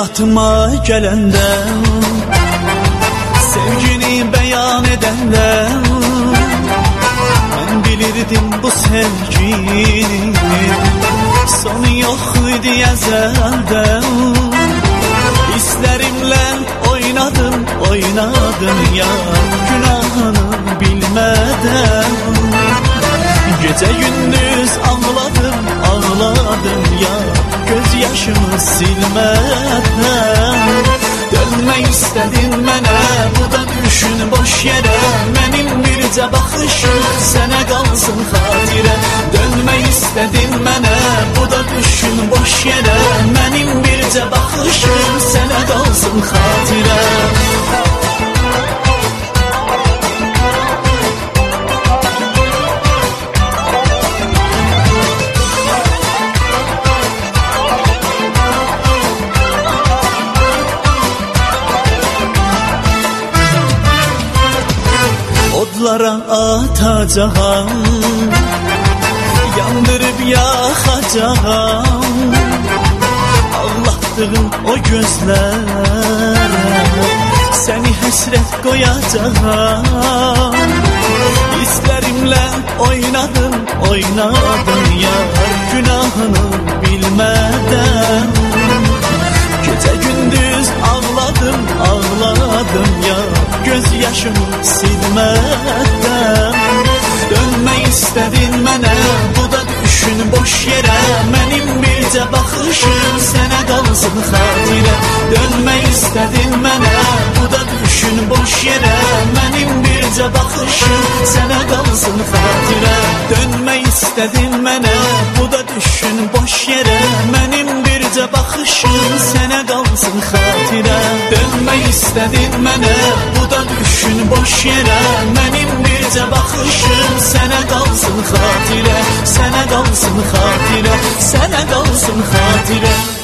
hayatıma gelende, sevgini beyan edende, ben bilirdim bu sevginin sonu yok idi ezelde. Hislerimle oynadım, oynadım ya, günahını bilmeden. Gece gündüz ağladım, ağladım ya, gözyaşımı silmeden. Dönme istedin mənə, bu da düşün boş yere. Benim birce bakışım sene kalsın hatire. Dönme istedin mənə, bu da düşün boş yere. Benim birce bakışım sene kalsın hatire. Odlara atacağım, yandırıp yakacağım. Ağlattığım o gözler, seni hasret koyacağım. Hislerimle oynadım, oynadım yar, günahını bilmeden. Gece gündüz ağladım, ağladım ya, gözyaşımı silmeden. Dönme istedin mənə, bu da düşün boş yere. Benim birce bakışım sene kalsın hatire. Dönme istedin mənə, bu da düşün boş yere. Benim birce bakışım sene kalsın hatire. Dönme istedin mənə, bu da düşün boş yere. Benim birce bakışım sene kalsın hatire. Dönme istedin mənə, bu da düşün boş yere. Benim birce bakışım sene kalsın hatire. Sene kalsın hatire, sene kalsın hatire.